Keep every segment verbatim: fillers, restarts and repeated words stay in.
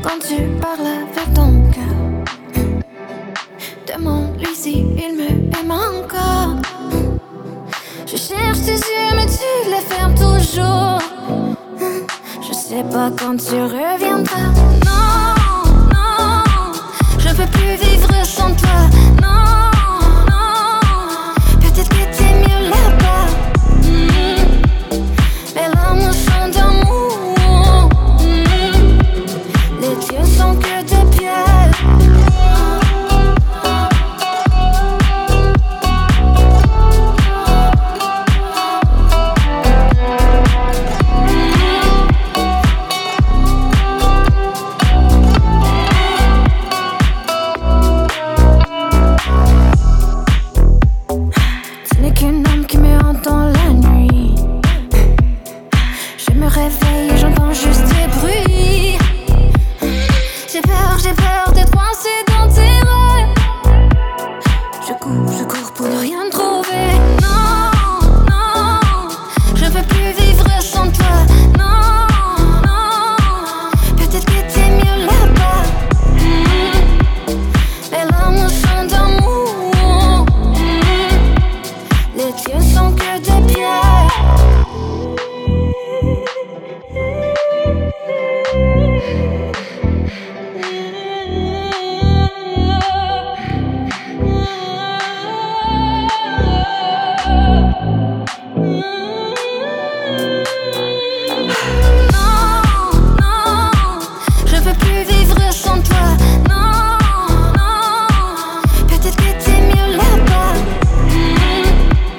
quand tu parles avec ton cœur. Demande-lui si il me aime encore. Je cherche tes yeux mais tu les fermes toujours. Je sais pas quand tu reviendras. Non, non, je peux plus vivre sans toi. Non, non, peut-être que t'es mieux là-bas. Mmh. Mais l'amour chante d'amour. Mmh. Les dieux sont que des pierres.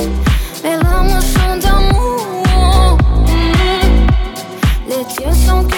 Les dieux sont